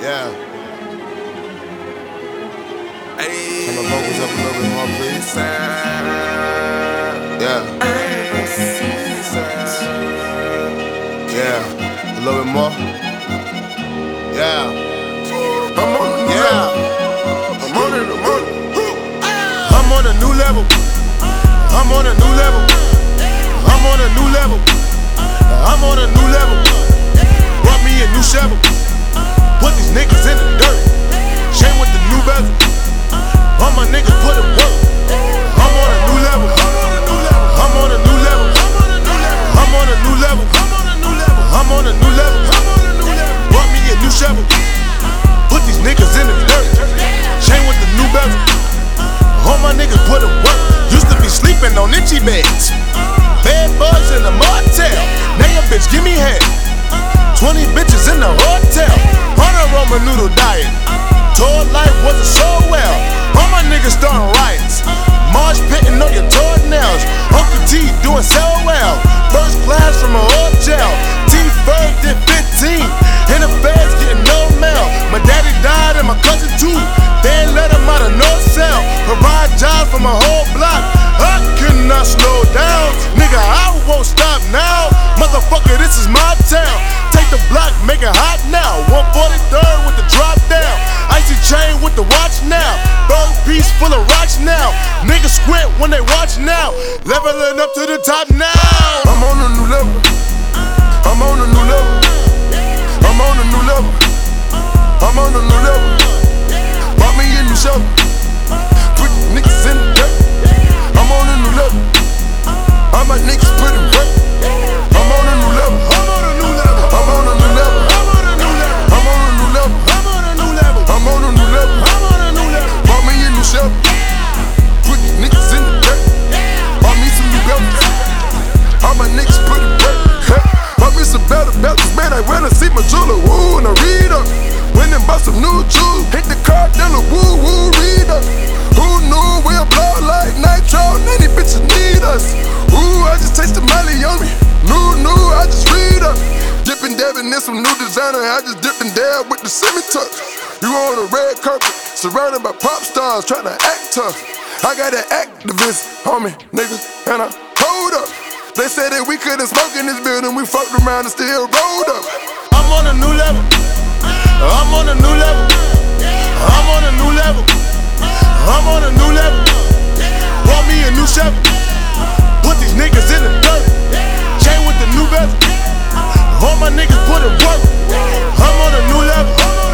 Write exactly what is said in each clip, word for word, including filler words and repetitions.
Yeah. Hey. Turn the vocals up a little bit more, please. Yeah. Yeah. A little bit more. Yeah. I'm on a new yeah. level. I'm on it, I'm on it. I'm on a new level. I'm on a new level. I'm on a new level. I'm on a new level. Brought me a new shovel. Put these niggas in the dirt. Shame with the new bezel. All my niggas put in work. I'm on a new level. I'm on a new level. I'm on a new level. I'm on a new level. Brought me a new shovel. Put these niggas in the dirt. Shame with the new bezel. All my niggas put in work. Used to be sleeping on itchy beds. Bad bugs in the motel. Now your bitch give me head. Twenty bitches in the hotel. On a Roman noodle diet. Told life wasn't so well. All my niggas starting riots. Marsh pitting on your toenails. Uncle T doing so well. First class from a hotel. T-Ferg did fifteen. And the feds getting no mail. My daddy died and my cousin too. They ain't let him out of no cell. Provide jobs for my whole block. I cannot slow down. Nigga, I won't stop now. Motherfucker, this is my town. Take the block, make it hot now. one forty-third with the drop down. Icy chain with the watch now. Bird piece full of rocks now. Niggas squint when they watch now. Leveling up to the top now. I'm on a new level. I'm on a new level. I'm on a new level. I'm on a new level. Bought me a new shovel. Put niggas in the dirt. I'm on a new level. All my niggas put in work. I'm on a new level. I'm on a new level. I'm on a new level. I'm on a new level. I'm on a new level. I'm on a new level. I'm on a new level. I'm on a new level. Bought me a new shovel. Put these niggas in the dirt. Bought me some new belts. All my niggas put in work. Bought me some better belts. Man, I went and see my jeweler. Woo, and I read up. Went and bought some new jewels. Hit the car dealer. Woo, woo, read up. Who knew we'll blow like nitro? None these bitches need us. Ooh, I just tasted Molly on me. New, new, I just read up. Dippin' dabbing in some new designer. I just dipped and dab with the semi-tuck. You on a red carpet, surrounded by pop stars, tryna act tough. I got an activist on me, nigga, and I hold up. They said that we couldn't smoke in this building. We fucked around and still rolled up. I'm on a new level. I'm on a new level. I'm on a new level. I'm on a new level. Bought me a new shovel. Put these niggas in the dirt. Chain with the new bezel. All my niggas put in work. I'm on a new level.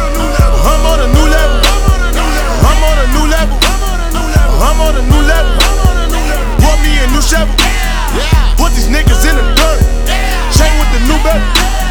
I'm on a new level. I'm on a new level. I'm on a new level. Bought me a new shovel. Put these niggas in the dirt. Chain with the new bezel.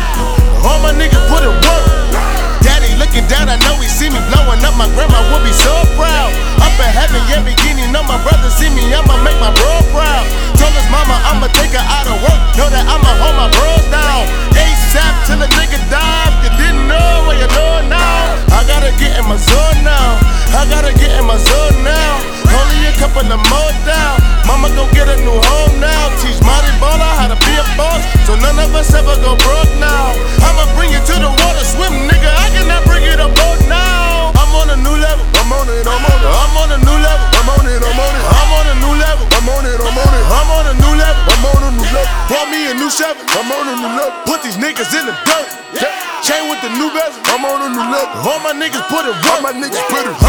All my niggas put in work. Daddy looking down, I know he see me blowing up. My grandma would be so proud. Up in heaven, yeah, beginning. Know my brother see me, I'ma make my bro proud. Told his mama I'ma take her out of work. Know that I'ma hold my bros down. ASAP till a nigga die. If you didn't know, well you know now. I gotta get in my zone now. I gotta get in my zone now. Only a couple of more down. Mama gon' get a new home now. Teach Marty Baller how to be a boss, so none of us ever go broke now. I'ma bring you to the water, swim, nigga. I cannot bring you to boat now. I'm on a new level. I'm on it, I'm on it. I'm on a new level. I'm on it, I'm on it. I'm on a new level. I'm on it, I'm on it. I'm on a new level. I'm on a new level. Bought me a new shovel. I'm on a new level. Put these niggas in the dirt. Chain with the new bezel. I'm on a new level. All my niggas put it work. All my niggas put it